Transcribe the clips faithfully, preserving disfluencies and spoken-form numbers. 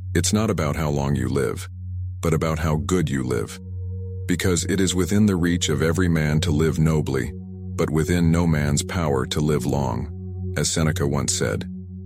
It's not about how long you live, but about how good you live. Because it is within the reach of every man to live nobly, but within no man's power to live long, as Seneca once said.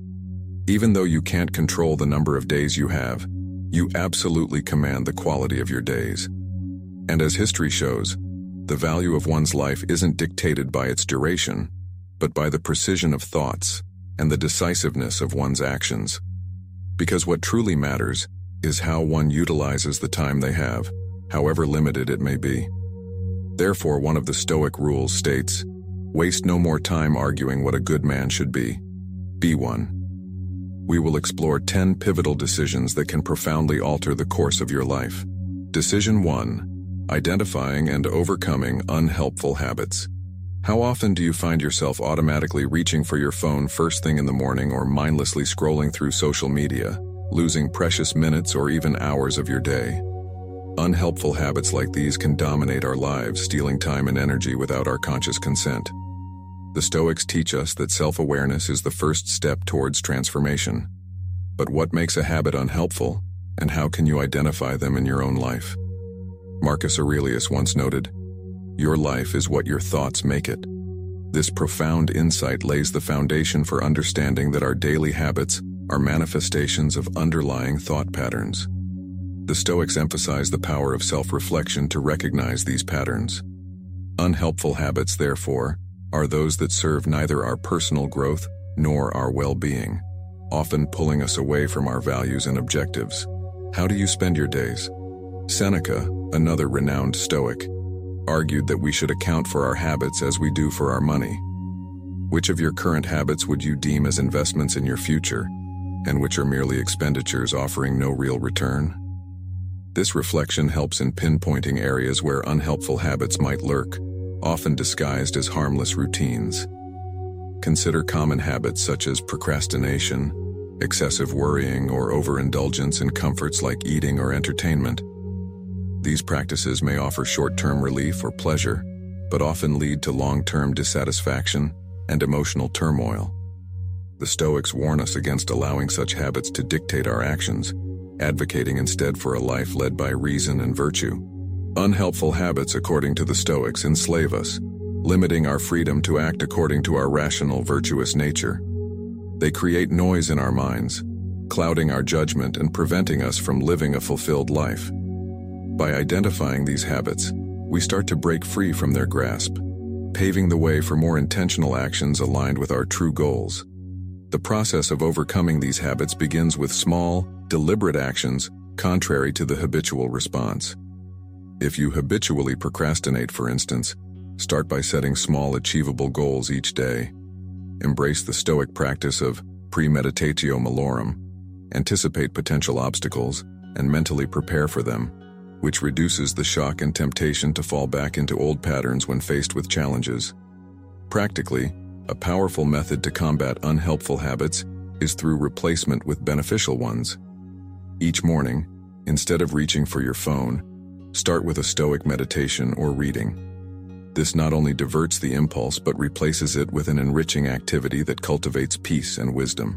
Even though you can't control the number of days you have, you absolutely command the quality of your days. And as history shows, the value of one's life isn't dictated by its duration, but by the precision of thoughts and the decisiveness of one's actions. Because what truly matters is how one utilizes the time they have, however limited it may be. Therefore, one of the Stoic rules states, "Waste no more time arguing what a good man should be. Be one." We will explore ten pivotal decisions that can profoundly alter the course of your life. Decision one. Identifying and overcoming unhelpful habits. How often do you find yourself automatically reaching for your phone first thing in the morning or mindlessly scrolling through social media, losing precious minutes or even hours of your day? Unhelpful habits like these can dominate our lives, stealing time and energy without our conscious consent. The Stoics teach us that self-awareness is the first step towards transformation. But what makes a habit unhelpful, and how can you identify them in your own life? Marcus Aurelius once noted, "Your life is what your thoughts make it." This profound insight lays the foundation for understanding that our daily habits are manifestations of underlying thought patterns. The Stoics emphasize the power of self-reflection to recognize these patterns. Unhelpful habits, therefore, are those that serve neither our personal growth nor our well-being, often pulling us away from our values and objectives. How do you spend your days? Seneca, another renowned Stoic, argued that we should account for our habits as we do for our money. Which of your current habits would you deem as investments in your future, and which are merely expenditures offering no real return? This reflection helps in pinpointing areas where unhelpful habits might lurk, often disguised as harmless routines. Consider common habits such as procrastination, excessive worrying, or overindulgence in comforts like eating or entertainment. These practices may offer short-term relief or pleasure, but often lead to long-term dissatisfaction and emotional turmoil. The Stoics warn us against allowing such habits to dictate our actions, advocating instead for a life led by reason and virtue. Unhelpful habits, according to the Stoics, enslave us, limiting our freedom to act according to our rational, virtuous nature. They create noise in our minds, clouding our judgment and preventing us from living a fulfilled life. By identifying these habits, we start to break free from their grasp, paving the way for more intentional actions aligned with our true goals. The process of overcoming these habits begins with small, deliberate actions, contrary to the habitual response. If you habitually procrastinate, for instance, start by setting small, achievable goals each day. Embrace the Stoic practice of premeditatio malorum, anticipate potential obstacles, and mentally prepare for them, which reduces the shock and temptation to fall back into old patterns when faced with challenges. Practically, a powerful method to combat unhelpful habits is through replacement with beneficial ones. Each morning, instead of reaching for your phone, start with a Stoic meditation or reading. This not only diverts the impulse but replaces it with an enriching activity that cultivates peace and wisdom.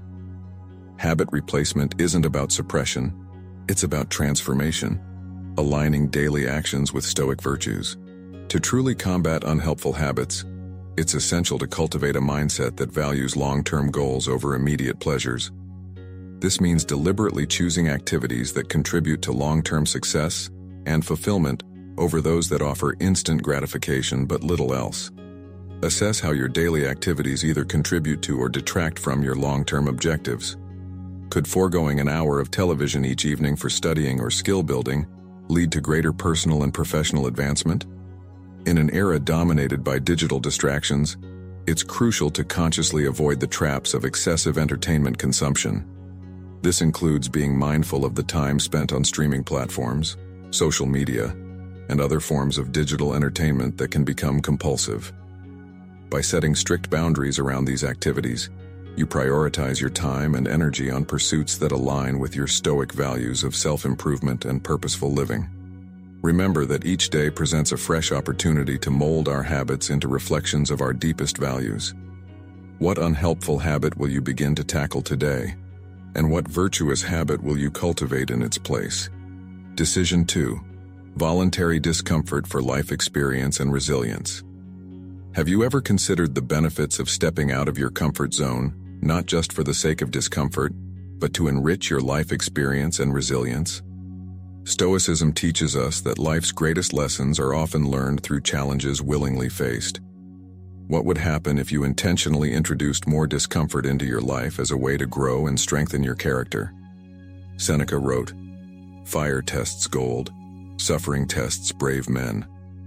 Habit replacement isn't about suppression, it's about transformation, aligning daily actions with Stoic virtues. To truly combat unhelpful habits, it's essential to cultivate a mindset that values long-term goals over immediate pleasures. This means deliberately choosing activities that contribute to long-term success and fulfillment over those that offer instant gratification but little else. Assess how your daily activities either contribute to or detract from your long-term objectives. Could foregoing an hour of television each evening for studying or skill building lead to greater personal and professional advancement? In an era dominated by digital distractions, it's crucial to consciously avoid the traps of excessive entertainment consumption. This includes being mindful of the time spent on streaming platforms, social media, and other forms of digital entertainment that can become compulsive. By setting strict boundaries around these activities, you prioritize your time and energy on pursuits that align with your Stoic values of self-improvement and purposeful living. Remember that each day presents a fresh opportunity to mold our habits into reflections of our deepest values. What unhelpful habit will you begin to tackle today? And what virtuous habit will you cultivate in its place? Decision two. Voluntary discomfort for life experience and resilience. Have you ever considered the benefits of stepping out of your comfort zone, not just for the sake of discomfort, but to enrich your life experience and resilience? Stoicism teaches us that life's greatest lessons are often learned through challenges willingly faced. What would happen if you intentionally introduced more discomfort into your life as a way to grow and strengthen your character? Seneca wrote, "Fire tests gold, suffering tests brave men."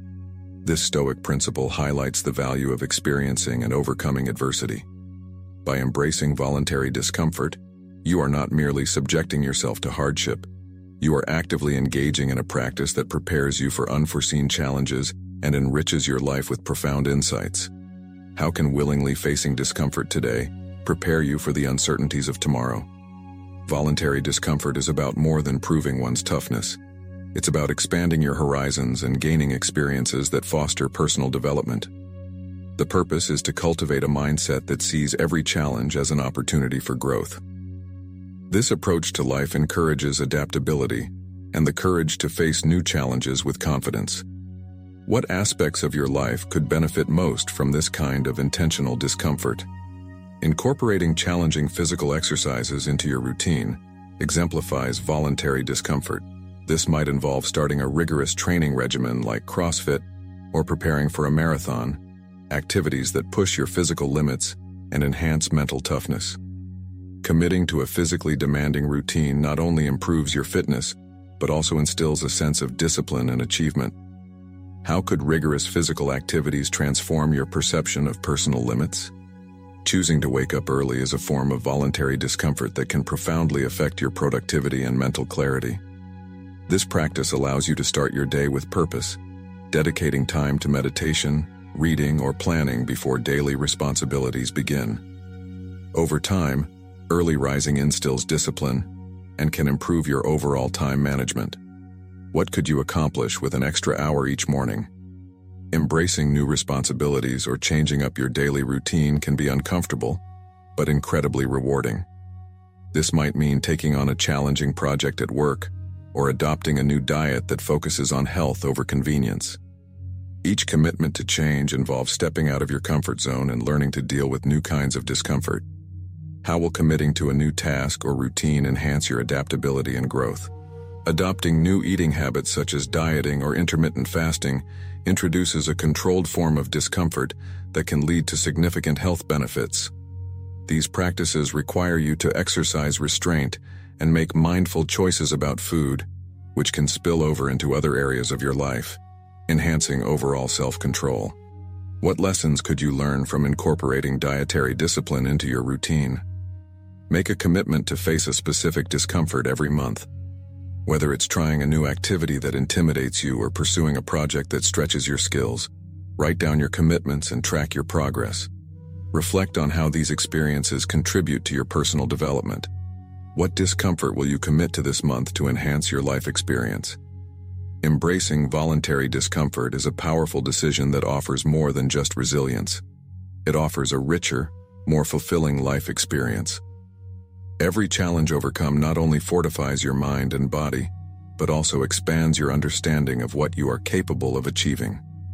This Stoic principle highlights the value of experiencing and overcoming adversity. By embracing voluntary discomfort, you are not merely subjecting yourself to hardship. You are actively engaging in a practice that prepares you for unforeseen challenges and enriches your life with profound insights. How can willingly facing discomfort today prepare you for the uncertainties of tomorrow? Voluntary discomfort is about more than proving one's toughness. It's about expanding your horizons and gaining experiences that foster personal development. The purpose is to cultivate a mindset that sees every challenge as an opportunity for growth. This approach to life encourages adaptability and the courage to face new challenges with confidence. What aspects of your life could benefit most from this kind of intentional discomfort? Incorporating challenging physical exercises into your routine exemplifies voluntary discomfort. This might involve starting a rigorous training regimen like CrossFit or preparing for a marathon, activities that push your physical limits and enhance mental toughness. Committing to a physically demanding routine not only improves your fitness, but also instills a sense of discipline and achievement. How could rigorous physical activities transform your perception of personal limits? Choosing to wake up early is a form of voluntary discomfort that can profoundly affect your productivity and mental clarity. This practice allows you to start your day with purpose, dedicating time to meditation, reading, or planning before daily responsibilities begin. Over time, early rising instills discipline and can improve your overall time management. What could you accomplish with an extra hour each morning? Embracing new responsibilities or changing up your daily routine can be uncomfortable, but incredibly rewarding. This might mean taking on a challenging project at work or adopting a new diet that focuses on health over convenience. Each commitment to change involves stepping out of your comfort zone and learning to deal with new kinds of discomfort. How will committing to a new task or routine enhance your adaptability and growth? Adopting new eating habits such as dieting or intermittent fasting introduces a controlled form of discomfort that can lead to significant health benefits. These practices require you to exercise restraint and make mindful choices about food, which can spill over into other areas of your life, enhancing overall self-control. What lessons could you learn from incorporating dietary discipline into your routine? Make a commitment to face a specific discomfort every month. Whether it's trying a new activity that intimidates you or pursuing a project that stretches your skills, write down your commitments and track your progress. Reflect on how these experiences contribute to your personal development. What discomfort will you commit to this month to enhance your life experience? Embracing voluntary discomfort is a powerful decision that offers more than just resilience. It offers a richer, more fulfilling life experience. Every challenge overcome not only fortifies your mind and body, but also expands your understanding of what you are capable of achieving.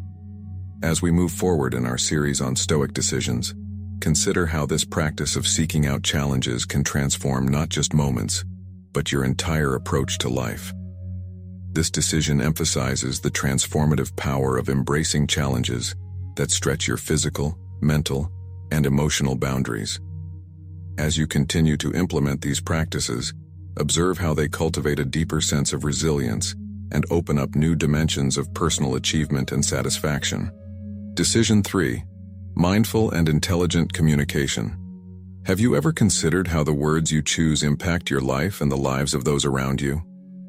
As we move forward in our series on Stoic decisions, consider how this practice of seeking out challenges can transform not just moments, but your entire approach to life. This decision emphasizes the transformative power of embracing challenges that stretch your physical, mental, and emotional boundaries. As you continue to implement these practices, observe how they cultivate a deeper sense of resilience and open up new dimensions of personal achievement and satisfaction. Decision three. Mindful and intelligent communication. Have you ever considered how the words you choose impact your life and the lives of those around you?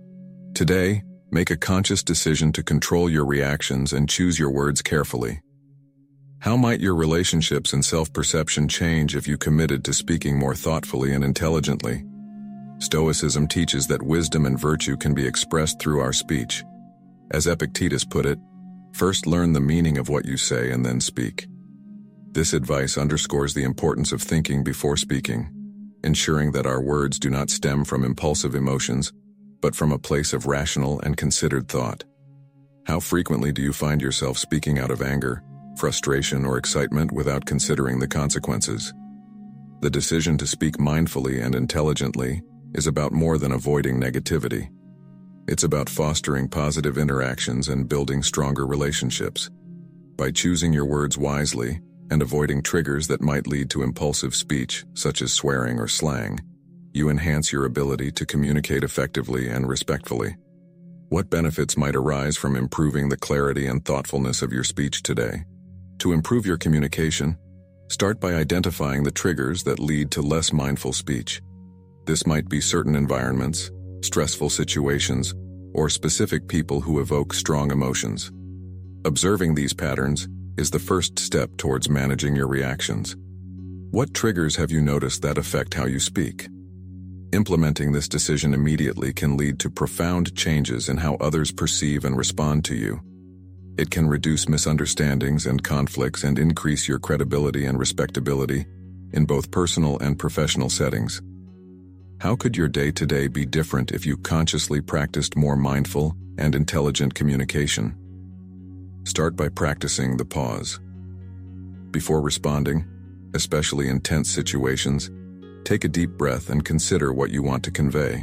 Today, make a conscious decision to control your reactions and choose your words carefully. How might your relationships and self-perception change if you committed to speaking more thoughtfully and intelligently? Stoicism teaches that wisdom and virtue can be expressed through our speech. As Epictetus put it, first learn the meaning of what you say and then speak. This advice underscores the importance of thinking before speaking, ensuring that our words do not stem from impulsive emotions, but from a place of rational and considered thought. How frequently do you find yourself speaking out of anger, frustration, or excitement without considering the consequences? The decision to speak mindfully and intelligently is about more than avoiding negativity. It's about fostering positive interactions and building stronger relationships. By choosing your words wisely and avoiding triggers that might lead to impulsive speech, such as swearing or slang, you enhance your ability to communicate effectively and respectfully. What benefits might arise from improving the clarity and thoughtfulness of your speech today? To improve your communication, start by identifying the triggers that lead to less mindful speech. This might be certain environments, stressful situations, or specific people who evoke strong emotions. Observing these patterns is the first step towards managing your reactions. What triggers have you noticed that affect how you speak? Implementing this decision immediately can lead to profound changes in how others perceive and respond to you. It can reduce misunderstandings and conflicts and increase your credibility and respectability in both personal and professional settings. How could your day-to-day be different if you consciously practiced more mindful and intelligent communication? Start by practicing the pause. Before responding, especially in tense situations, take a deep breath and consider what you want to convey.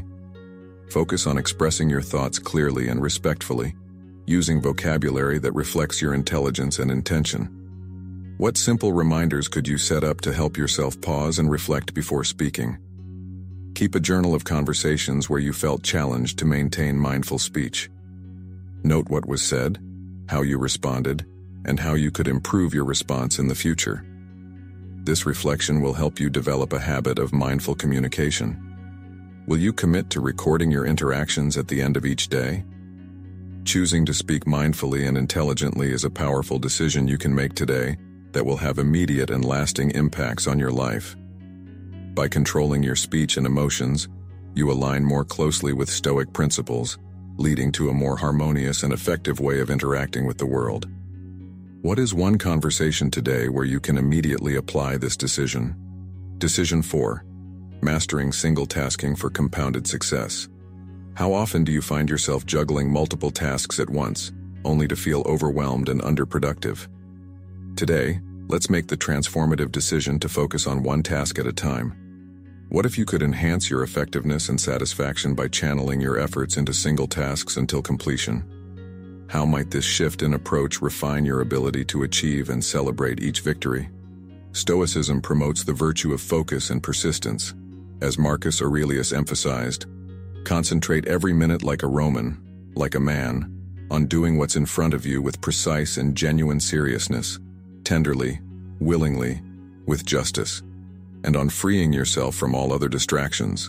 Focus on expressing your thoughts clearly and respectfully, using vocabulary that reflects your intelligence and intention. What simple reminders could you set up to help yourself pause and reflect before speaking? Keep a journal of conversations where you felt challenged to maintain mindful speech. Note what was said, how you responded, and how you could improve your response in the future. This reflection will help you develop a habit of mindful communication. Will you commit to recording your interactions at the end of each day? Choosing to speak mindfully and intelligently is a powerful decision you can make today that will have immediate and lasting impacts on your life. By controlling your speech and emotions, you align more closely with Stoic principles, leading to a more harmonious and effective way of interacting with the world. What is one conversation today where you can immediately apply this decision? Decision four. Mastering single tasking for compounded success. How often do you find yourself juggling multiple tasks at once, only to feel overwhelmed and underproductive? Today, let's make the transformative decision to focus on one task at a time. What if you could enhance your effectiveness and satisfaction by channeling your efforts into single tasks until completion? How might this shift in approach refine your ability to achieve and celebrate each victory? Stoicism promotes the virtue of focus and persistence. As Marcus Aurelius emphasized, concentrate every minute like a Roman, like a man, on doing what's in front of you with precise and genuine seriousness, tenderly, willingly, with justice, and on freeing yourself from all other distractions.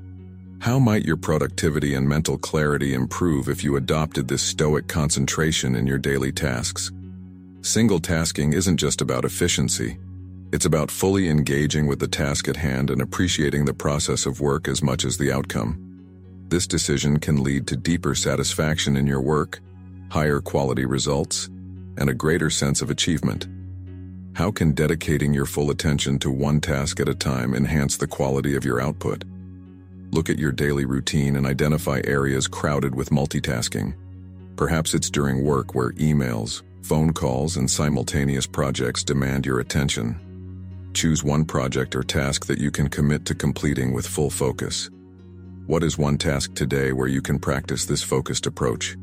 How might your productivity and mental clarity improve if you adopted this stoic concentration in your daily tasks? Single tasking isn't just about efficiency. It's about fully engaging with the task at hand and appreciating the process of work as much as the outcome. This decision can lead to deeper satisfaction in your work, higher quality results, and a greater sense of achievement. How can dedicating your full attention to one task at a time enhance the quality of your output? Look at your daily routine and identify areas crowded with multitasking. Perhaps it's during work where emails, phone calls, and simultaneous projects demand your attention. Choose one project or task that you can commit to completing with full focus. What is one task today where you can practice this focused approach?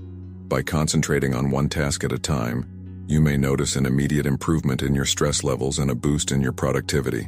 By concentrating on one task at a time, you may notice an immediate improvement in your stress levels and a boost in your productivity.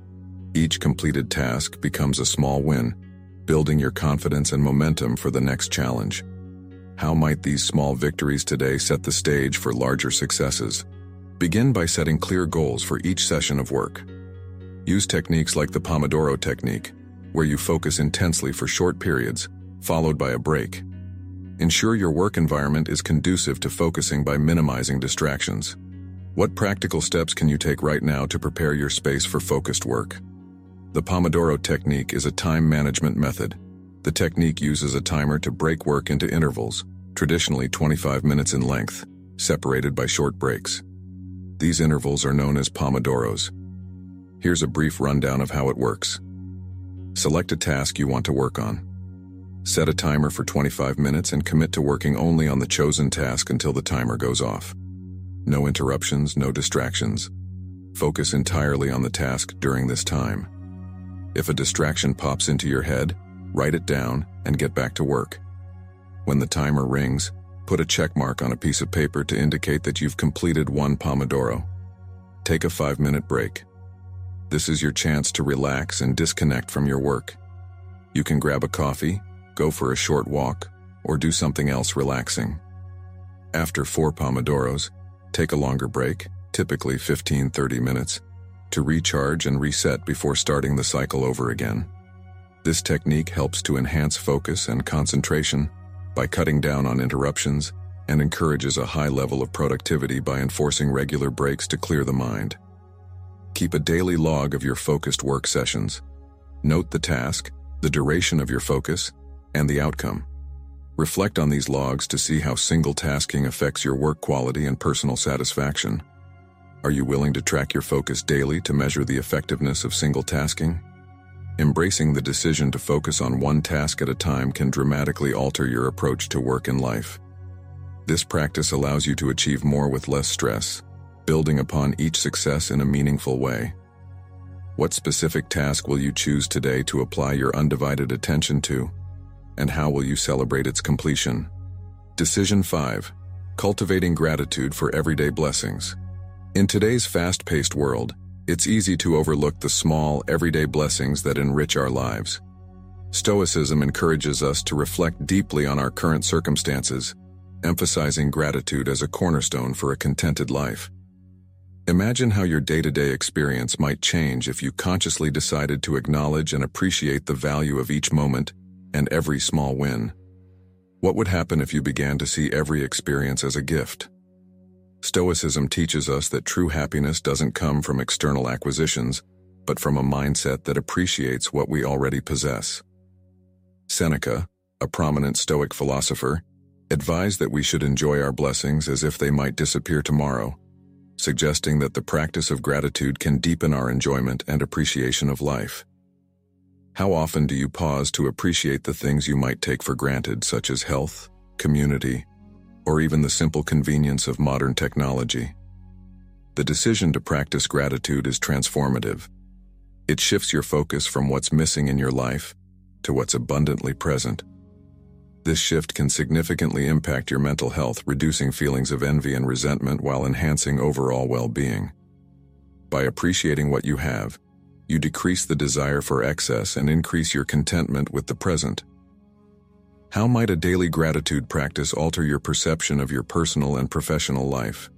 Each completed task becomes a small win, building your confidence and momentum for the next challenge. How might these small victories today set the stage for larger successes? Begin by setting clear goals for each session of work. Use techniques like the Pomodoro technique, where you focus intensely for short periods, followed by a break. Ensure your work environment is conducive to focusing by minimizing distractions. What practical steps can you take right now to prepare your space for focused work? The Pomodoro technique is a time management method. The technique uses a timer to break work into intervals, traditionally twenty-five minutes in length, separated by short breaks. These intervals are known as Pomodoros. Here's a brief rundown of how it works. Select a task you want to work on. Set a timer for twenty-five minutes and commit to working only on the chosen task until the timer goes off. No interruptions, no distractions. Focus entirely on the task during this time. If a distraction pops into your head, write it down and get back to work. When the timer rings, put a check mark on a piece of paper to indicate that you've completed one Pomodoro. Take a five-minute break. This is your chance to relax and disconnect from your work. You can grab a coffee, go for a short walk, or do something else relaxing. After four Pomodoros, take a longer break, typically fifteen to thirty minutes, to recharge and reset before starting the cycle over again. This technique helps to enhance focus and concentration by cutting down on interruptions and encourages a high level of productivity by enforcing regular breaks to clear the mind. Keep a daily log of your focused work sessions. Note the task, the duration of your focus, and the outcome. Reflect on these logs to see how single-tasking affects your work quality and personal satisfaction. Are you willing to track your focus daily to measure the effectiveness of single-tasking? Embracing the decision to focus on one task at a time can dramatically alter your approach to work and life. This practice allows you to achieve more with less stress, building upon each success in a meaningful way. What specific task will you choose today to apply your undivided attention to? And how will you celebrate its completion? Decision five. Cultivating gratitude for everyday blessings. In today's fast-paced world, it's easy to overlook the small, everyday blessings that enrich our lives. Stoicism encourages us to reflect deeply on our current circumstances, emphasizing gratitude as a cornerstone for a contented life. Imagine how your day-to-day experience might change if you consciously decided to acknowledge and appreciate the value of each moment and every small win. What would happen if you began to see every experience as a gift? Stoicism teaches us that true happiness doesn't come from external acquisitions, but from a mindset that appreciates what we already possess. Seneca, a prominent Stoic philosopher, advised that we should enjoy our blessings as if they might disappear tomorrow, suggesting that the practice of gratitude can deepen our enjoyment and appreciation of life. How often do you pause to appreciate the things you might take for granted, such as health, community, or even the simple convenience of modern technology? The decision to practice gratitude is transformative. It shifts your focus from what's missing in your life to what's abundantly present. This shift can significantly impact your mental health, reducing feelings of envy and resentment while enhancing overall well-being. By appreciating what you have, you decrease the desire for excess and increase your contentment with the present. How might a daily gratitude practice alter your perception of your personal and professional life?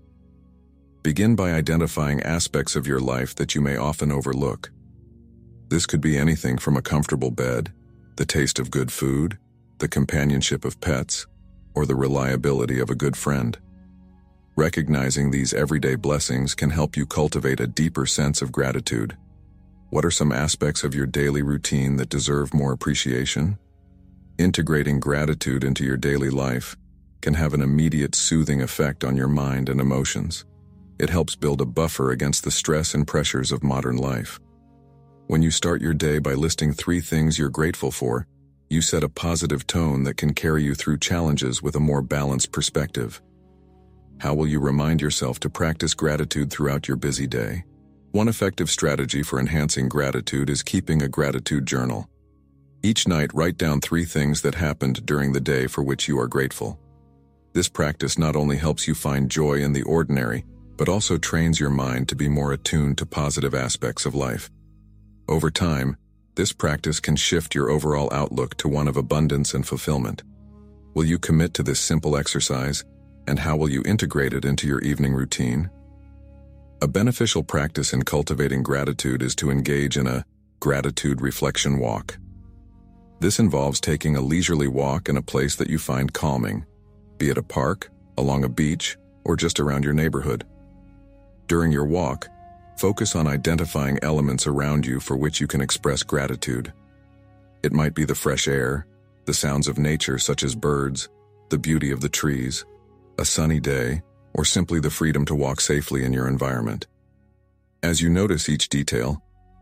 Begin by identifying aspects of your life that you may often overlook. This could be anything from a comfortable bed, the taste of good food, the companionship of pets, or the reliability of a good friend. Recognizing these everyday blessings can help you cultivate a deeper sense of gratitude. What are some aspects of your daily routine that deserve more appreciation? Integrating gratitude into your daily life can have an immediate soothing effect on your mind and emotions. It helps build a buffer against the stress and pressures of modern life. When you start your day by listing three things you're grateful for, you set a positive tone that can carry you through challenges with a more balanced perspective. How will you remind yourself to practice gratitude throughout your busy day? One effective strategy for enhancing gratitude is keeping a gratitude journal. Each night, write down three things that happened during the day for which you are grateful. This practice not only helps you find joy in the ordinary, but also trains your mind to be more attuned to positive aspects of life. Over time, this practice can shift your overall outlook to one of abundance and fulfillment. Will you commit to this simple exercise, and how will you integrate it into your evening routine? A beneficial practice in cultivating gratitude is to engage in a gratitude reflection walk. This involves taking a leisurely walk in a place that you find calming, be it a park, along a beach, or just around your neighborhood. During your walk, focus on identifying elements around you for which you can express gratitude. It might be the fresh air, the sounds of nature such as birds, the beauty of the trees, a sunny day, or simply the freedom to walk safely in your environment. As you notice each detail,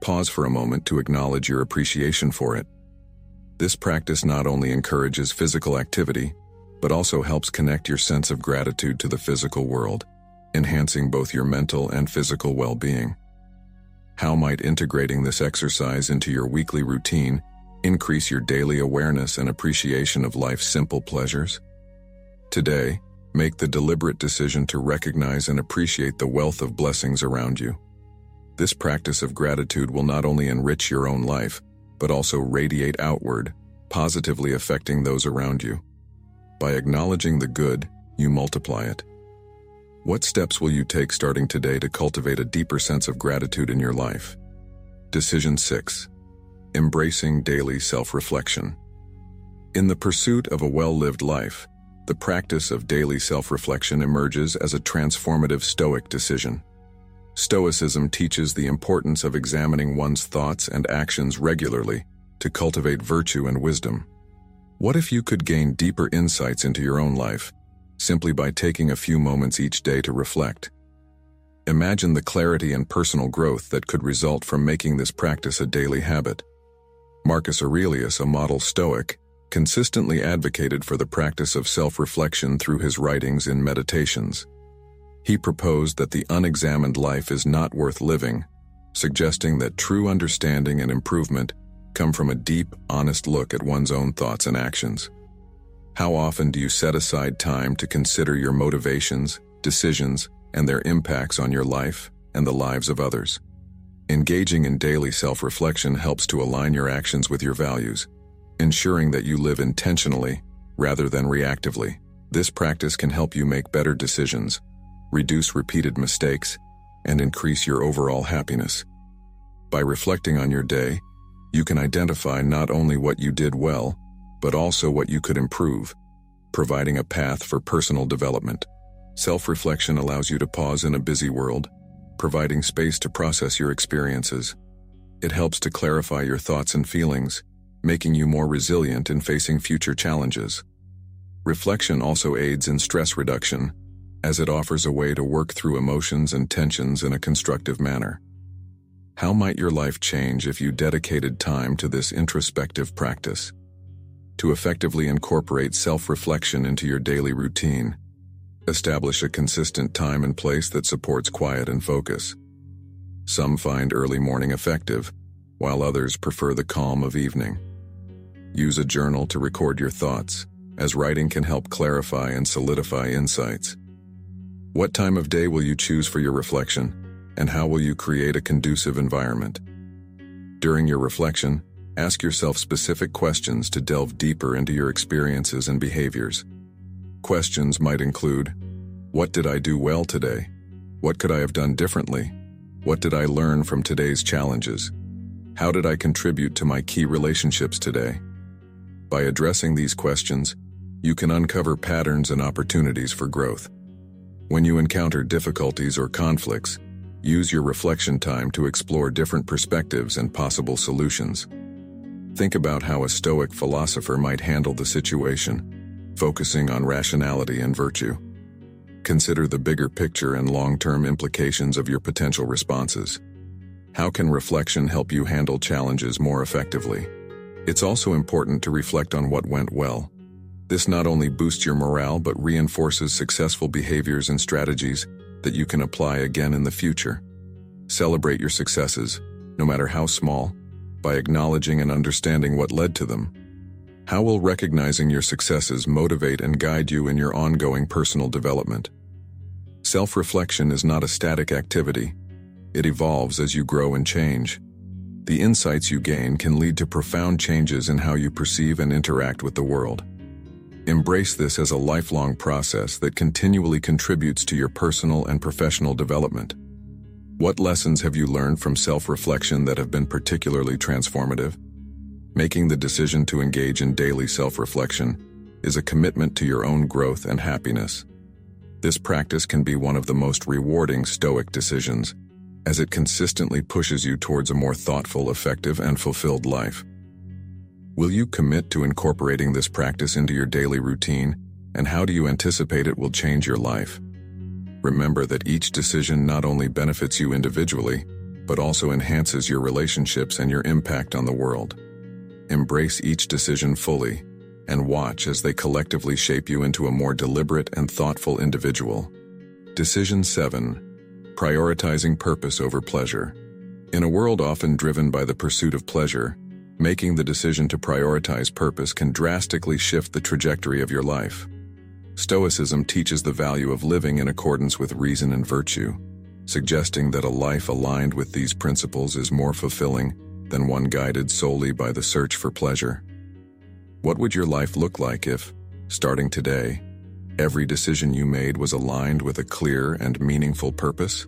Pause for a moment to acknowledge your appreciation for it. This practice not only encourages physical activity, but also helps connect your sense of gratitude to the physical world, enhancing both your mental and physical well-being. How might integrating this exercise into your weekly routine increase your daily awareness and appreciation of life's simple pleasures? Today, make the deliberate decision to recognize and appreciate the wealth of blessings around you. This practice of gratitude will not only enrich your own life, but also radiate outward, positively affecting those around you. By acknowledging the good, you multiply it. What steps will you take starting today to cultivate a deeper sense of gratitude in your life? Decision six. Embracing daily self-reflection. In the pursuit of a well-lived life, the practice of daily self-reflection emerges as a transformative Stoic decision. Stoicism teaches the importance of examining one's thoughts and actions regularly to cultivate virtue and wisdom. What if you could gain deeper insights into your own life, simply by taking a few moments each day to reflect? Imagine the clarity and personal growth that could result from making this practice a daily habit. Marcus Aurelius, a model Stoic, consistently advocated for the practice of self-reflection through his writings in Meditations. He proposed that the unexamined life is not worth living, suggesting that true understanding and improvement come from a deep, honest look at one's own thoughts and actions. How often do you set aside time to consider your motivations, decisions, and their impacts on your life and the lives of others? Engaging in daily self-reflection helps to align your actions with your values, ensuring that you live intentionally rather than reactively. This practice can help you make better decisions, reduce repeated mistakes, and increase your overall happiness. By reflecting on your day, you can identify not only what you did well, but also what you could improve, providing a path for personal development. Self-reflection allows you to pause in a busy world, providing space to process your experiences. It helps to clarify your thoughts and feelings, making you more resilient in facing future challenges. Reflection also aids in stress reduction, as it offers a way to work through emotions and tensions in a constructive manner. How might your life change if you dedicated time to this introspective practice? To effectively incorporate self-reflection into your daily routine, establish a consistent time and place that supports quiet and focus. Some find early morning effective, while others prefer the calm of evening. Use a journal to record your thoughts, as writing can help clarify and solidify insights. What time of day will you choose for your reflection, and how will you create a conducive environment? During your reflection, ask yourself specific questions to delve deeper into your experiences and behaviors. Questions might include, what did I do well today? What could I have done differently? What did I learn from today's challenges? How did I contribute to my key relationships today? By addressing these questions, you can uncover patterns and opportunities for growth. When you encounter difficulties or conflicts, use your reflection time to explore different perspectives and possible solutions. Think about how a Stoic philosopher might handle the situation, focusing on rationality and virtue. Consider the bigger picture and long-term implications of your potential responses. How can reflection help you handle challenges more effectively? It's also important to reflect on what went well. This not only boosts your morale but reinforces successful behaviors and strategies that you can apply again in the future. Celebrate your successes, no matter how small, by acknowledging and understanding what led to them. How will recognizing your successes motivate and guide you in your ongoing personal development? Self-reflection is not a static activity. It evolves as you grow and change. The insights you gain can lead to profound changes in how you perceive and interact with the world. Embrace this as a lifelong process that continually contributes to your personal and professional development. What lessons have you learned from self-reflection that have been particularly transformative? Making the decision to engage in daily self-reflection is a commitment to your own growth and happiness. This practice can be one of the most rewarding Stoic decisions, as it consistently pushes you towards a more thoughtful, effective, and fulfilled life. Will you commit to incorporating this practice into your daily routine, and how do you anticipate it will change your life? Remember that each decision not only benefits you individually, but also enhances your relationships and your impact on the world. Embrace each decision fully, and watch as they collectively shape you into a more deliberate and thoughtful individual. Decision seven. Prioritizing purpose over pleasure. In a world often driven by the pursuit of pleasure, making the decision to prioritize purpose can drastically shift the trajectory of your life. Stoicism teaches the value of living in accordance with reason and virtue, suggesting that a life aligned with these principles is more fulfilling than one guided solely by the search for pleasure. What would your life look like if, starting today, every decision you made was aligned with a clear and meaningful purpose?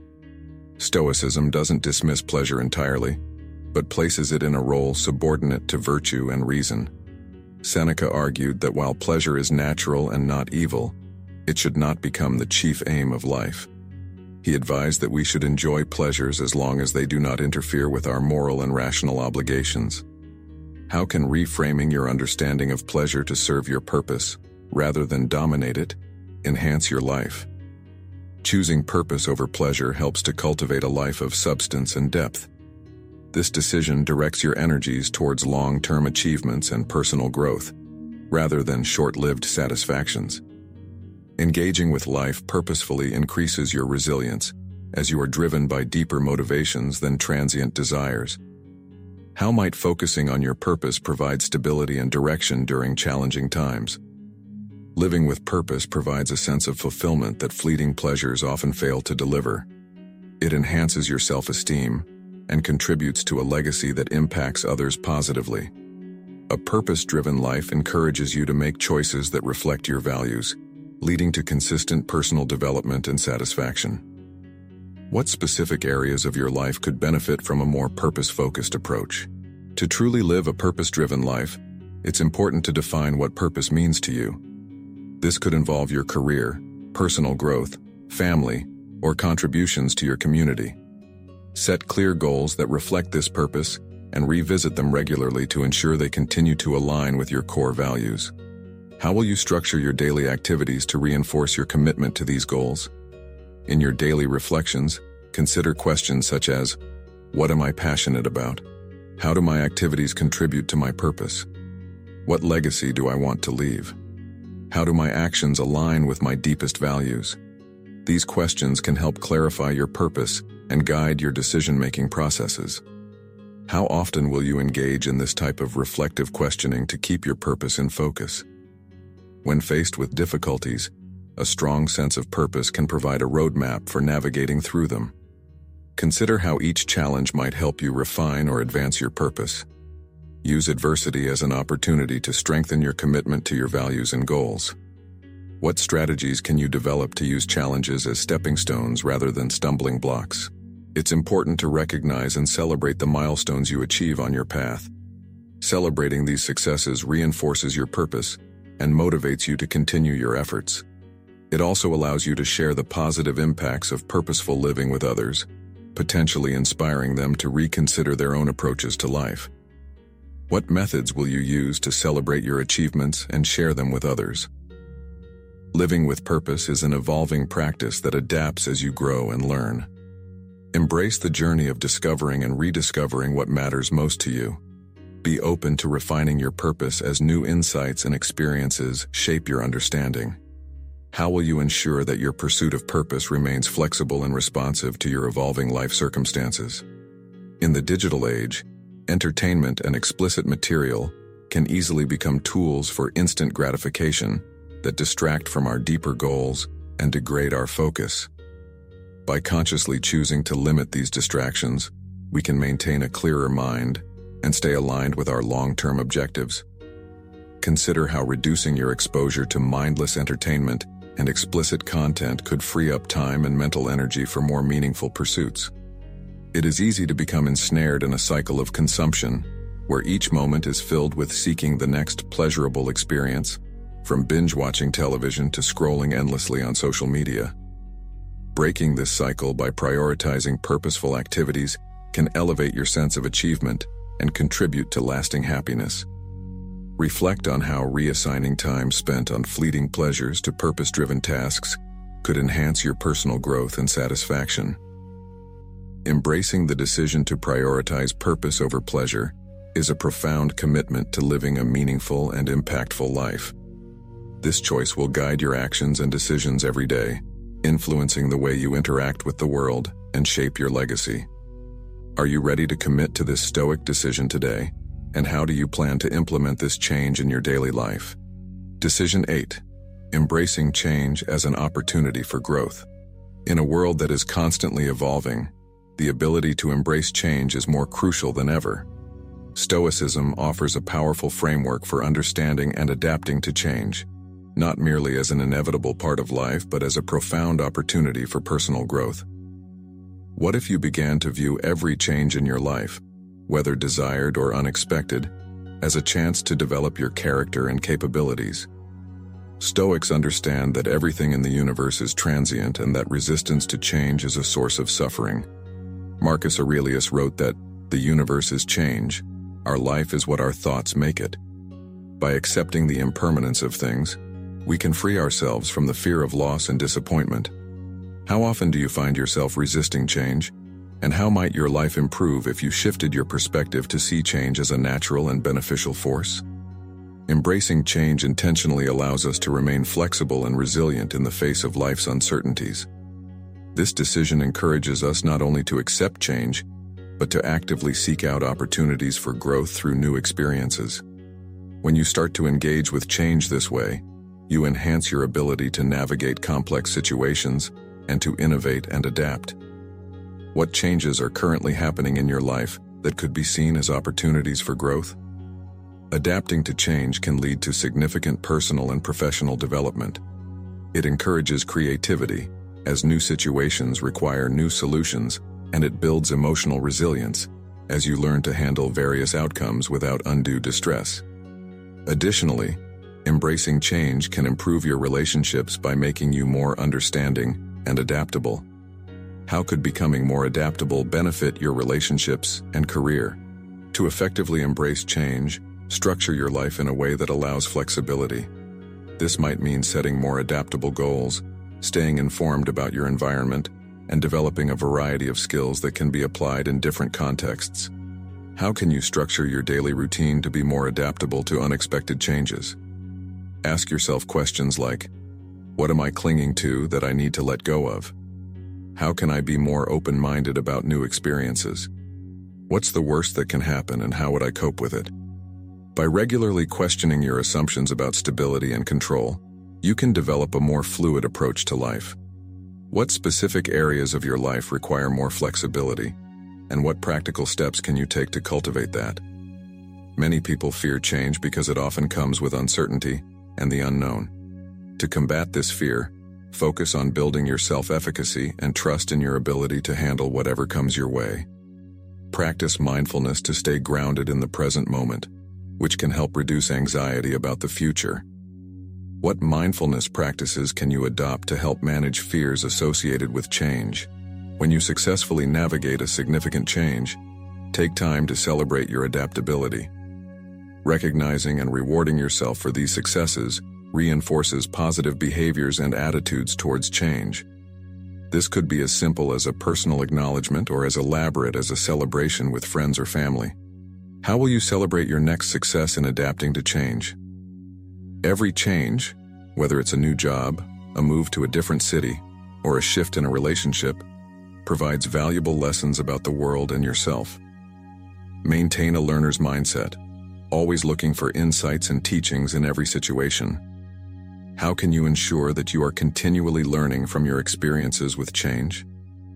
Stoicism doesn't dismiss pleasure entirely, but places it in a role subordinate to virtue and reason. Seneca argued that while pleasure is natural and not evil, it should not become the chief aim of life. He advised that we should enjoy pleasures as long as they do not interfere with our moral and rational obligations. How can reframing your understanding of pleasure to serve your purpose, rather than dominate it, enhance your life? Choosing purpose over pleasure helps to cultivate a life of substance and depth. This decision directs your energies towards long-term achievements and personal growth, rather than short-lived satisfactions. Engaging with life purposefully increases your resilience, as you are driven by deeper motivations than transient desires. How might focusing on your purpose provide stability and direction during challenging times? Living with purpose provides a sense of fulfillment that fleeting pleasures often fail to deliver. It enhances your self-esteem and contributes to a legacy that impacts others positively. A purpose-driven life encourages you to make choices that reflect your values, leading to consistent personal development and satisfaction. What specific areas of your life could benefit from a more purpose-focused approach? To truly live a purpose-driven life, it's important to define what purpose means to you. This could involve your career, personal growth, family, or contributions to your community. Set clear goals that reflect this purpose and revisit them regularly to ensure they continue to align with your core values. How will you structure your daily activities to reinforce your commitment to these goals? In your daily reflections, consider questions such as, what am I passionate about? How do my activities contribute to my purpose? What legacy do I want to leave? How do my actions align with my deepest values? These questions can help clarify your purpose and guide your decision-making processes. How often will you engage in this type of reflective questioning to keep your purpose in focus? When faced with difficulties, a strong sense of purpose can provide a roadmap for navigating through them. Consider how each challenge might help you refine or advance your purpose. Use adversity as an opportunity to strengthen your commitment to your values and goals. What strategies can you develop to use challenges as stepping stones rather than stumbling blocks? It's important to recognize and celebrate the milestones you achieve on your path. Celebrating these successes reinforces your purpose and motivates you to continue your efforts. It also allows you to share the positive impacts of purposeful living with others, potentially inspiring them to reconsider their own approaches to life. What methods will you use to celebrate your achievements and share them with others? Living with purpose is an evolving practice that adapts as you grow and learn. Embrace the journey of discovering and rediscovering what matters most to you. Be open to refining your purpose as new insights and experiences shape your understanding. How will you ensure that your pursuit of purpose remains flexible and responsive to your evolving life circumstances? In the digital age, entertainment and explicit material can easily become tools for instant gratification that distract from our deeper goals and degrade our focus. By consciously choosing to limit these distractions, we can maintain a clearer mind and stay aligned with our long-term objectives. Consider how reducing your exposure to mindless entertainment and explicit content could free up time and mental energy for more meaningful pursuits. It is easy to become ensnared in a cycle of consumption, where each moment is filled with seeking the next pleasurable experience, from binge-watching television to scrolling endlessly on social media. Breaking this cycle by prioritizing purposeful activities can elevate your sense of achievement and contribute to lasting happiness. Reflect on how reassigning time spent on fleeting pleasures to purpose-driven tasks could enhance your personal growth and satisfaction. Embracing the decision to prioritize purpose over pleasure is a profound commitment to living a meaningful and impactful life. This choice will guide your actions and decisions every day, influencing the way you interact with the world and shape your legacy. Are you ready to commit to this stoic decision today? And how do you plan to implement this change in your daily life? Decision eight. Embracing change as an opportunity for growth. In a world that is constantly evolving, the ability to embrace change is more crucial than ever. Stoicism offers a powerful framework for understanding and adapting to change, not merely as an inevitable part of life, but as a profound opportunity for personal growth. What if you began to view every change in your life, whether desired or unexpected, as a chance to develop your character and capabilities? Stoics understand that everything in the universe is transient and that resistance to change is a source of suffering. Marcus Aurelius wrote that the universe is change, our life is what our thoughts make it. By accepting the impermanence of things, we can free ourselves from the fear of loss and disappointment. How often do you find yourself resisting change? And how might your life improve if you shifted your perspective to see change as a natural and beneficial force? Embracing change intentionally allows us to remain flexible and resilient in the face of life's uncertainties. This decision encourages us not only to accept change, but to actively seek out opportunities for growth through new experiences. When you start to engage with change this way, you enhance your ability to navigate complex situations and to innovate and adapt. What changes are currently happening in your life that could be seen as opportunities for growth? Adapting to change can lead to significant personal and professional development. It encourages creativity, as new situations require new solutions, and it builds emotional resilience, as you learn to handle various outcomes without undue distress. Additionally, embracing change can improve your relationships by making you more understanding and adaptable. How could becoming more adaptable benefit your relationships and career? To effectively embrace change, structure your life in a way that allows flexibility. This might mean setting more adaptable goals, staying informed about your environment, and developing a variety of skills that can be applied in different contexts. How can you structure your daily routine to be more adaptable to unexpected changes? Ask yourself questions like, what am I clinging to that I need to let go of? How can I be more open-minded about new experiences? What's the worst that can happen and how would I cope with it? By regularly questioning your assumptions about stability and control, you can develop a more fluid approach to life. What specific areas of your life require more flexibility, and what practical steps can you take to cultivate that? Many people fear change because it often comes with uncertainty and the unknown. To combat this fear, focus on building your self-efficacy and trust in your ability to handle whatever comes your way. Practice mindfulness to stay grounded in the present moment, which can help reduce anxiety about the future. What mindfulness practices can you adopt to help manage fears associated with change? When you successfully navigate a significant change, take time to celebrate your adaptability. Recognizing and rewarding yourself for these successes reinforces positive behaviors and attitudes towards change. This could be as simple as a personal acknowledgement or as elaborate as a celebration with friends or family. How will you celebrate your next success in adapting to change? Every change, whether it's a new job, a move to a different city, or a shift in a relationship, provides valuable lessons about the world and yourself. Maintain a learner's mindset, always looking for insights and teachings in every situation. How can you ensure that you are continually learning from your experiences with change?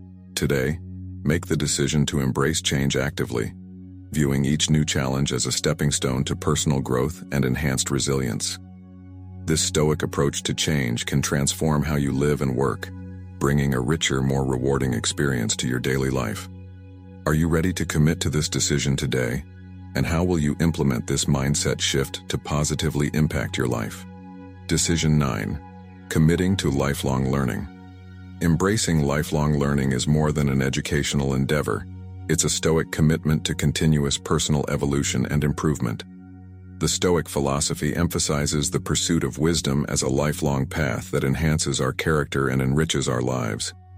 Today, make the decision to embrace change actively, viewing each new challenge as a stepping stone to personal growth and enhanced resilience. This stoic approach to change can transform how you live and work, bringing a richer, more rewarding experience to your daily life. Are you ready to commit to this decision today? And how will you implement this mindset shift to positively impact your life? Decision nine. Committing to lifelong learning. Embracing lifelong learning is more than an educational endeavor. It's a stoic commitment to continuous personal evolution and improvement. The Stoic philosophy emphasizes the pursuit of wisdom as a lifelong path that enhances our character and enriches our lives.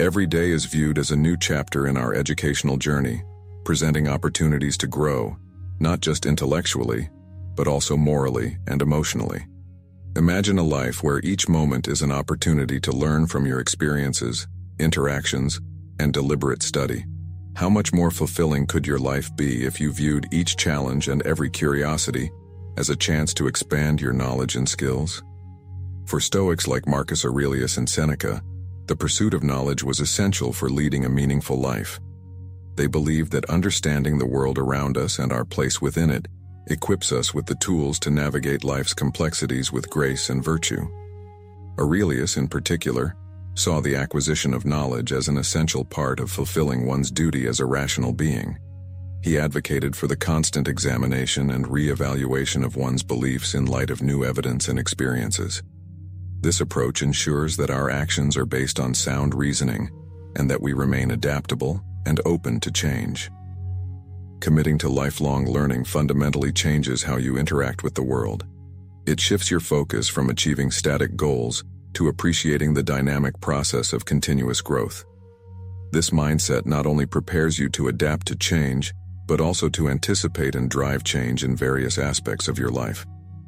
Every day is viewed as a new chapter in our educational journey, presenting opportunities to grow, not just intellectually, but also morally and emotionally. Imagine a life where each moment is an opportunity to learn from your experiences, interactions, and deliberate study. How much more fulfilling could your life be if you viewed each challenge and every curiosity as a chance to expand your knowledge and skills? For Stoics like Marcus Aurelius and Seneca, the pursuit of knowledge was essential for leading a meaningful life. They believed that understanding the world around us and our place within it equips us with the tools to navigate life's complexities with grace and virtue. Aurelius, in particular, saw the acquisition of knowledge as an essential part of fulfilling one's duty as a rational being. He advocated for the constant examination and re-evaluation of one's beliefs in light of new evidence and experiences. This approach ensures that our actions are based on sound reasoning and that we remain adaptable and open to change. Committing to lifelong learning fundamentally changes how you interact with the world. It shifts your focus from achieving static goals to appreciating the dynamic process of continuous growth. This mindset not only prepares you to adapt to change, but also to anticipate and drive change in various aspects of your life.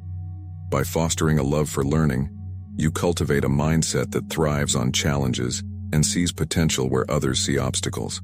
By fostering a love for learning, you cultivate a mindset that thrives on challenges and sees potential where others see obstacles.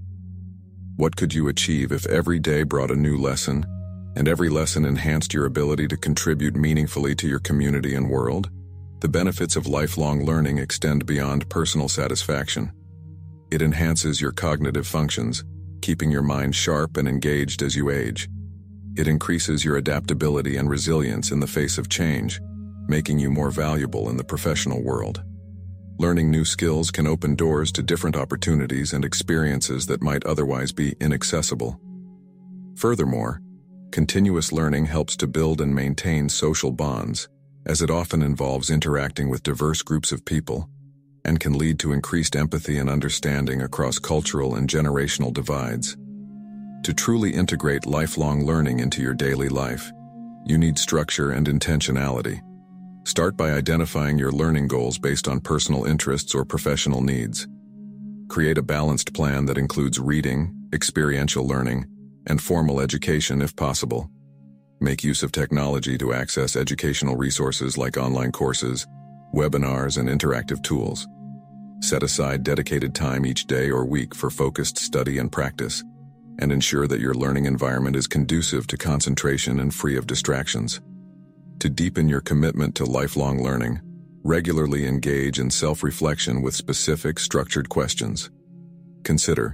What could you achieve if every day brought a new lesson, and every lesson enhanced your ability to contribute meaningfully to your community and world? The benefits of lifelong learning extend beyond personal satisfaction. It enhances your cognitive functions, keeping your mind sharp and engaged as you age. It increases your adaptability and resilience in the face of change, making you more valuable in the professional world. Learning new skills can open doors to different opportunities and experiences that might otherwise be inaccessible. Furthermore, continuous learning helps to build and maintain social bonds, as it often involves interacting with diverse groups of people, and can lead to increased empathy and understanding across cultural and generational divides. To truly integrate lifelong learning into your daily life, you need structure and intentionality. Start by identifying your learning goals based on personal interests or professional needs. Create a balanced plan that includes reading, experiential learning, and formal education if possible. Make use of technology to access educational resources like online courses, webinars, and interactive tools. Set aside dedicated time each day or week for focused study and practice, and ensure that your learning environment is conducive to concentration and free of distractions. To deepen your commitment to lifelong learning, regularly engage in self-reflection with specific, structured questions. Consider: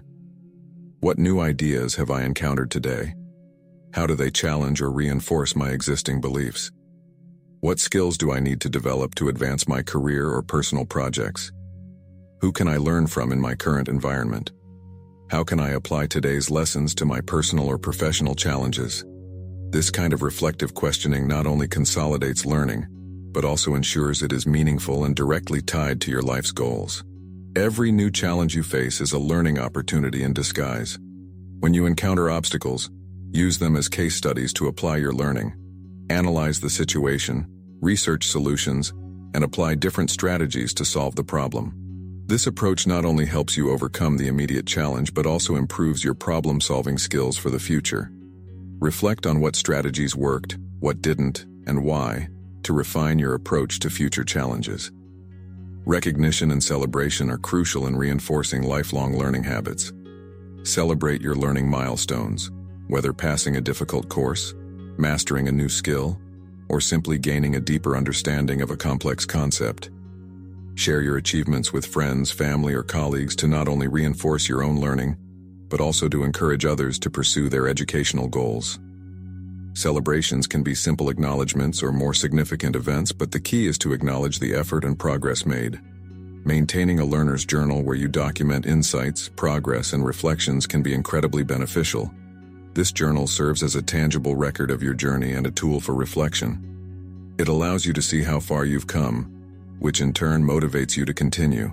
what new ideas have I encountered today? How do they challenge or reinforce my existing beliefs? What skills do I need to develop to advance my career or personal projects? Who can I learn from in my current environment? How can I apply today's lessons to my personal or professional challenges? This kind of reflective questioning not only consolidates learning, but also ensures it is meaningful and directly tied to your life's goals. Every new challenge you face is a learning opportunity in disguise. When you encounter obstacles, use them as case studies to apply your learning. Analyze the situation, research solutions, and apply different strategies to solve the problem. This approach not only helps you overcome the immediate challenge but also improves your problem-solving skills for the future. Reflect on what strategies worked, what didn't, and why, to refine your approach to future challenges. Recognition and celebration are crucial in reinforcing lifelong learning habits. Celebrate your learning milestones, whether passing a difficult course, mastering a new skill, or simply gaining a deeper understanding of a complex concept. Share your achievements with friends, family, or colleagues to not only reinforce your own learning, but also to encourage others to pursue their educational goals. Celebrations can be simple acknowledgments or more significant events, but the key is to acknowledge the effort and progress made. Maintaining a learner's journal where you document insights, progress, and reflections can be incredibly beneficial. This journal serves as a tangible record of your journey and a tool for reflection. It allows you to see how far you've come, which in turn motivates you to continue.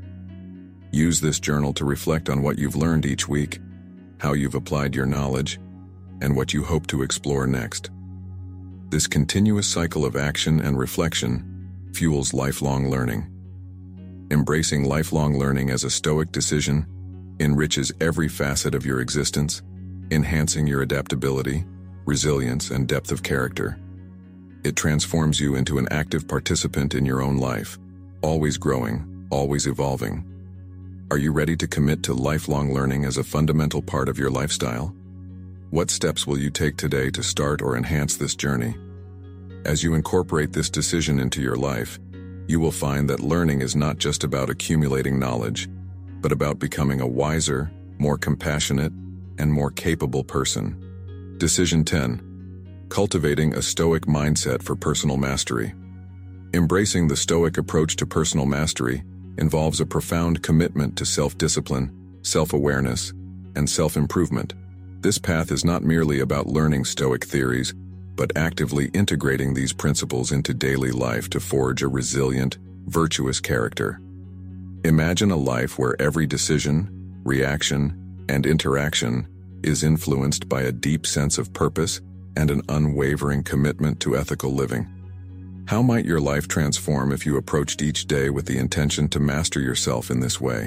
Use this journal to reflect on what you've learned each week, how you've applied your knowledge, and what you hope to explore next. This continuous cycle of action and reflection fuels lifelong learning. Embracing lifelong learning as a Stoic decision enriches every facet of your existence, enhancing your adaptability, resilience, and depth of character. It transforms you into an active participant in your own life, always growing, always evolving. Are you ready to commit to lifelong learning as a fundamental part of your lifestyle? What steps will you take today to start or enhance this journey? As you incorporate this decision into your life, you will find that learning is not just about accumulating knowledge, but about becoming a wiser, more compassionate, and more capable person. Decision ten. Cultivating a Stoic mindset for personal mastery. Embracing the Stoic approach to personal mastery involves a profound commitment to self-discipline, self-awareness, and self-improvement. This path is not merely about learning Stoic theories, but actively integrating these principles into daily life to forge a resilient, virtuous character. Imagine a life where every decision, reaction, and interaction is influenced by a deep sense of purpose and an unwavering commitment to ethical living. How might your life transform if you approached each day with the intention to master yourself in this way?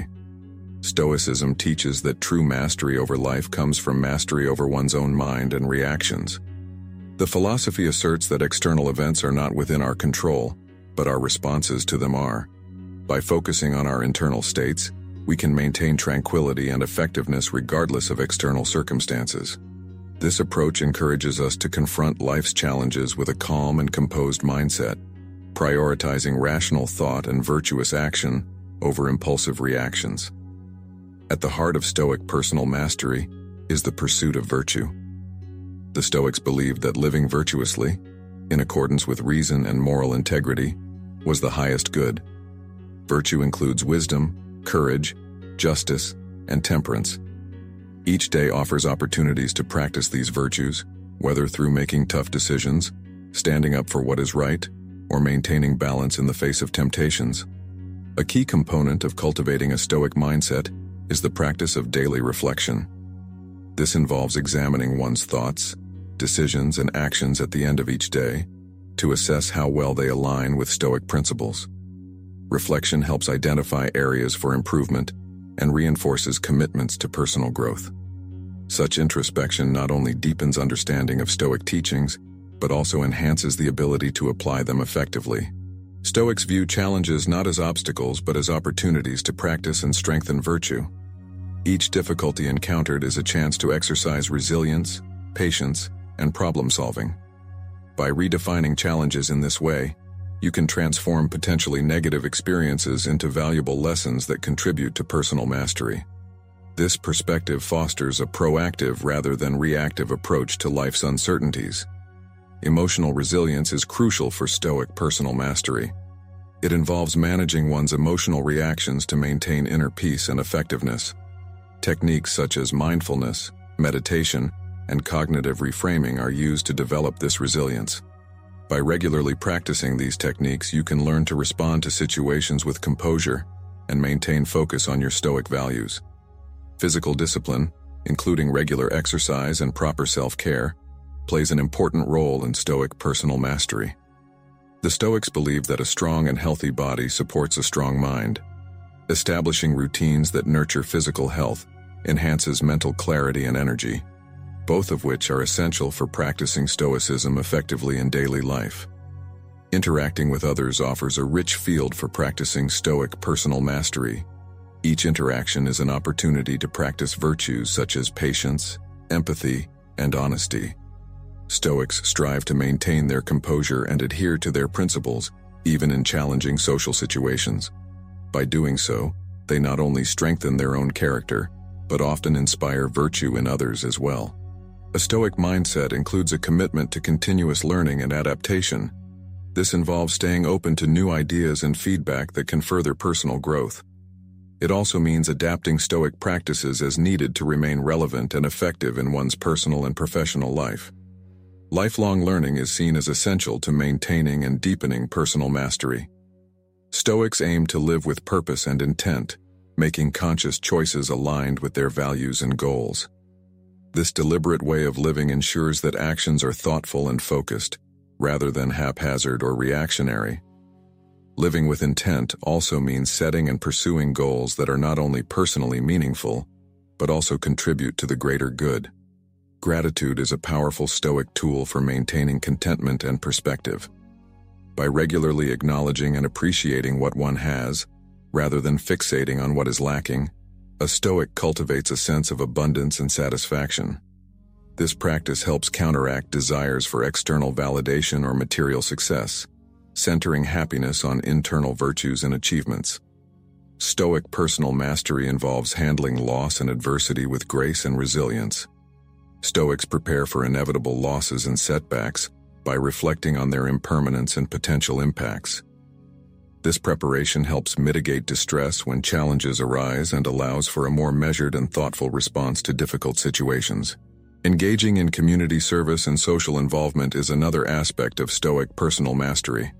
Stoicism teaches that true mastery over life comes from mastery over one's own mind and reactions. The philosophy asserts that external events are not within our control, but our responses to them are. By focusing on our internal states, we can maintain tranquility and effectiveness regardless of external circumstances. This approach encourages us to confront life's challenges with a calm and composed mindset, prioritizing rational thought and virtuous action over impulsive reactions. At the heart of Stoic personal mastery is the pursuit of virtue. The Stoics believed that living virtuously, in accordance with reason and moral integrity, was the highest good. Virtue includes wisdom, courage, justice, and temperance. Each day offers opportunities to practice these virtues, whether through making tough decisions, standing up for what is right, or maintaining balance in the face of temptations. A key component of cultivating a Stoic mindset is the practice of daily reflection. This involves examining one's thoughts, decisions, and actions at the end of each day to assess how well they align with Stoic principles. Reflection helps identify areas for improvement and reinforces commitments to personal growth. Such introspection not only deepens understanding of Stoic teachings, but also enhances the ability to apply them effectively. Stoics view challenges not as obstacles but as opportunities to practice and strengthen virtue. Each difficulty encountered is a chance to exercise resilience, patience, and problem-solving. By redefining challenges in this way, you can transform potentially negative experiences into valuable lessons that contribute to personal mastery. This perspective fosters a proactive rather than reactive approach to life's uncertainties. Emotional resilience is crucial for Stoic personal mastery. It involves managing one's emotional reactions to maintain inner peace and effectiveness. Techniques such as mindfulness, meditation, and cognitive reframing are used to develop this resilience. By regularly practicing these techniques, you can learn to respond to situations with composure and maintain focus on your Stoic values. Physical discipline, including regular exercise and proper self-care, plays an important role in Stoic personal mastery. The Stoics believe that a strong and healthy body supports a strong mind. Establishing routines that nurture physical health enhances mental clarity and energy, both of which are essential for practicing Stoicism effectively in daily life. Interacting with others offers a rich field for practicing Stoic personal mastery. Each interaction is an opportunity to practice virtues such as patience, empathy, and honesty. Stoics strive to maintain their composure and adhere to their principles, even in challenging social situations. By doing so, they not only strengthen their own character, but often inspire virtue in others as well. A Stoic mindset includes a commitment to continuous learning and adaptation. This involves staying open to new ideas and feedback that can further personal growth. It also means adapting Stoic practices as needed to remain relevant and effective in one's personal and professional life. Lifelong learning is seen as essential to maintaining and deepening personal mastery. Stoics aim to live with purpose and intent, making conscious choices aligned with their values and goals. This deliberate way of living ensures that actions are thoughtful and focused, rather than haphazard or reactionary. Living with intent also means setting and pursuing goals that are not only personally meaningful, but also contribute to the greater good. Gratitude is a powerful Stoic tool for maintaining contentment and perspective. By regularly acknowledging and appreciating what one has, rather than fixating on what is lacking, a Stoic cultivates a sense of abundance and satisfaction. This practice helps counteract desires for external validation or material success, centering happiness on internal virtues and achievements. Stoic personal mastery involves handling loss and adversity with grace and resilience. Stoics prepare for inevitable losses and setbacks by reflecting on their impermanence and potential impacts. This preparation helps mitigate distress when challenges arise and allows for a more measured and thoughtful response to difficult situations. Engaging in community service and social involvement is another aspect of Stoic personal mastery.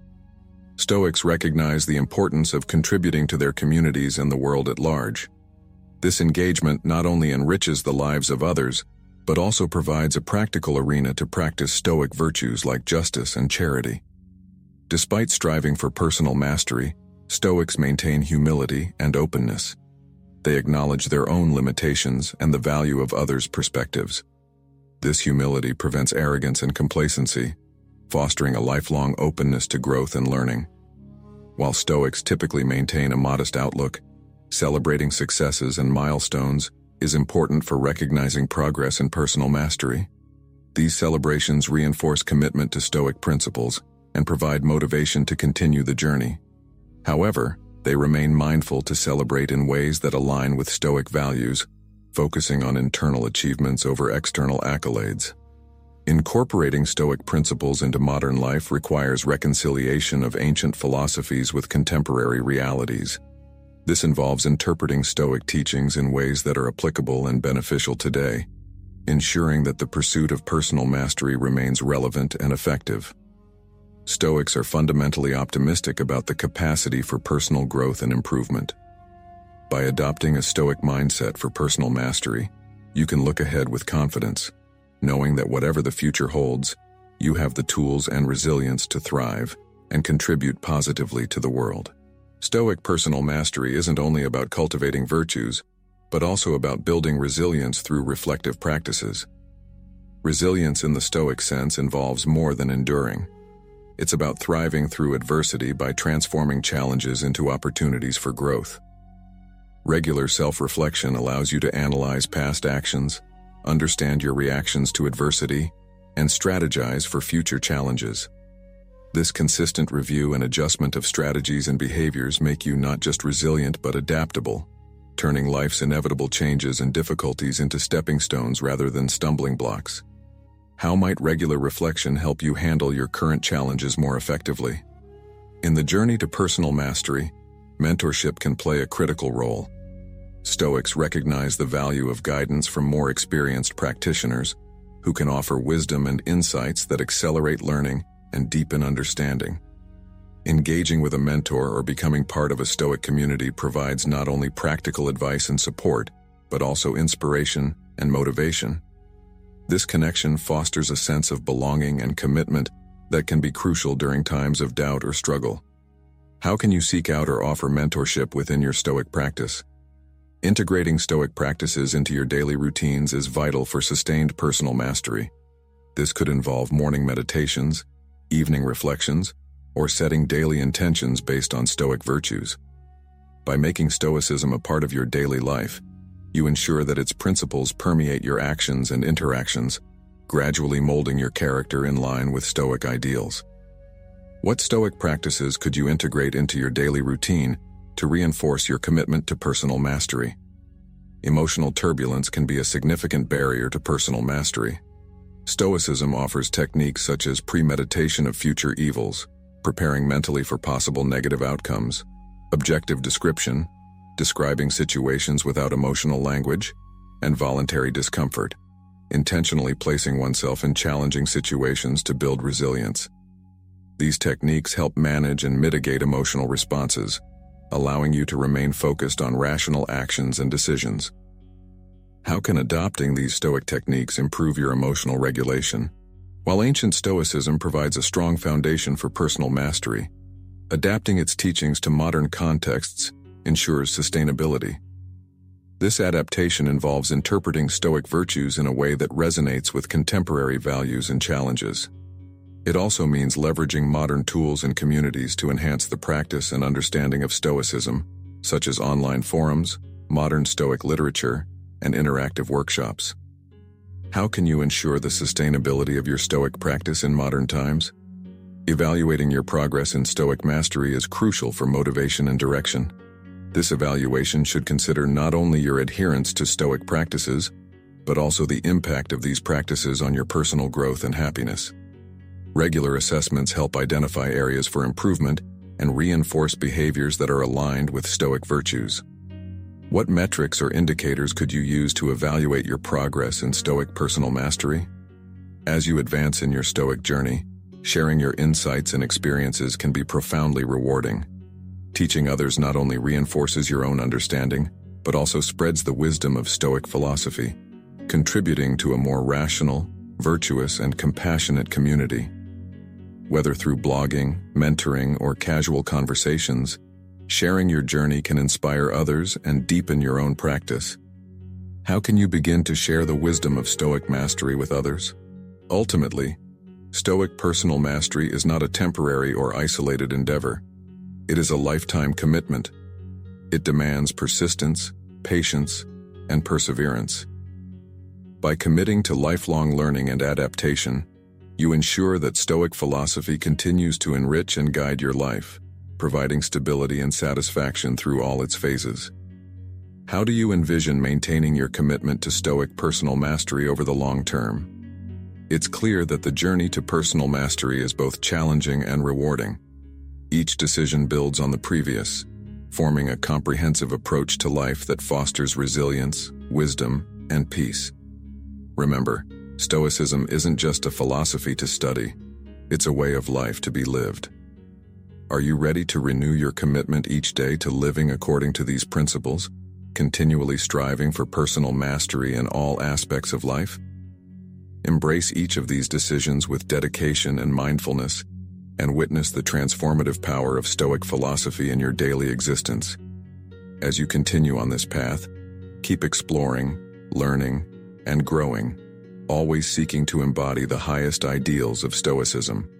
Stoics recognize the importance of contributing to their communities and the world at large. This engagement not only enriches the lives of others, but also provides a practical arena to practice Stoic virtues like justice and charity. Despite striving for personal mastery, Stoics maintain humility and openness. They acknowledge their own limitations and the value of others' perspectives. This humility prevents arrogance and complacency, fostering a lifelong openness to growth and learning. While Stoics typically maintain a modest outlook, celebrating successes and milestones is important for recognizing progress in personal mastery. These celebrations reinforce commitment to Stoic principles and provide motivation to continue the journey. However, they remain mindful to celebrate in ways that align with Stoic values, focusing on internal achievements over external accolades. Incorporating Stoic principles into modern life requires reconciliation of ancient philosophies with contemporary realities. This involves interpreting Stoic teachings in ways that are applicable and beneficial today, ensuring that the pursuit of personal mastery remains relevant and effective. Stoics are fundamentally optimistic about the capacity for personal growth and improvement. By adopting a Stoic mindset for personal mastery, you can look ahead with confidence, knowing that whatever the future holds, you have the tools and resilience to thrive and contribute positively to the world. Stoic personal mastery isn't only about cultivating virtues, but also about building resilience through reflective practices. Resilience in the Stoic sense involves more than enduring. It's about thriving through adversity by transforming challenges into opportunities for growth. Regular self-reflection allows you to analyze past actions, understand your reactions to adversity, and strategize for future challenges. This consistent review and adjustment of strategies and behaviors make you not just resilient but adaptable, turning life's inevitable changes and difficulties into stepping stones rather than stumbling blocks. How might regular reflection help you handle your current challenges more effectively? In the journey to personal mastery, mentorship can play a critical role. Stoics recognize the value of guidance from more experienced practitioners who can offer wisdom and insights that accelerate learning and deepen understanding. Engaging with a mentor or becoming part of a Stoic community provides not only practical advice and support, but also inspiration and motivation. This connection fosters a sense of belonging and commitment that can be crucial during times of doubt or struggle. How can you seek out or offer mentorship within your Stoic practice? Integrating Stoic practices into your daily routines is vital for sustained personal mastery. This could involve morning meditations, evening reflections, or setting daily intentions based on Stoic virtues. By making Stoicism a part of your daily life, you ensure that its principles permeate your actions and interactions, gradually molding your character in line with Stoic ideals. What Stoic practices could you integrate into your daily routine to reinforce your commitment to personal mastery? Emotional turbulence can be a significant barrier to personal mastery. Stoicism offers techniques such as premeditation of future evils, preparing mentally for possible negative outcomes, objective description, describing situations without emotional language, and voluntary discomfort, intentionally placing oneself in challenging situations to build resilience. These techniques help manage and mitigate emotional responses, allowing you to remain focused on rational actions and decisions. How can adopting these Stoic techniques improve your emotional regulation? While ancient Stoicism provides a strong foundation for personal mastery, Adapting its teachings to modern contexts ensures sustainability. This adaptation involves interpreting Stoic virtues in a way that resonates with contemporary values and challenges. It also means leveraging modern tools and communities to enhance the practice and understanding of Stoicism, such as online forums, modern Stoic literature, and interactive workshops. How can you ensure the sustainability of your Stoic practice in modern times? Evaluating your progress in Stoic mastery is crucial for motivation and direction. This evaluation should consider not only your adherence to Stoic practices, but also the impact of these practices on your personal growth and happiness. Regular assessments help identify areas for improvement and reinforce behaviors that are aligned with Stoic virtues. What metrics or indicators could you use to evaluate your progress in Stoic personal mastery? As you advance in your Stoic journey, sharing your insights and experiences can be profoundly rewarding. Teaching others not only reinforces your own understanding, but also spreads the wisdom of Stoic philosophy, contributing to a more rational, virtuous, and compassionate community. Whether through blogging, mentoring, or casual conversations, sharing your journey can inspire others and deepen your own practice. How can you begin to share the wisdom of Stoic mastery with others? Ultimately, Stoic personal mastery is not a temporary or isolated endeavor. It is a lifetime commitment. It demands persistence, patience, and perseverance. By committing to lifelong learning and adaptation, you ensure that Stoic philosophy continues to enrich and guide your life, providing stability and satisfaction through all its phases. How do you envision maintaining your commitment to Stoic personal mastery over the long term? It's clear that the journey to personal mastery is both challenging and rewarding. Each decision builds on the previous, forming a comprehensive approach to life that fosters resilience, wisdom, and peace. Remember, Stoicism isn't just a philosophy to study, it's a way of life to be lived. Are you ready to renew your commitment each day to living according to these principles, continually striving for personal mastery in all aspects of life? Embrace each of these decisions with dedication and mindfulness, and witness the transformative power of Stoic philosophy in your daily existence. As you continue on this path, keep exploring, learning, and growing, always seeking to embody the highest ideals of Stoicism.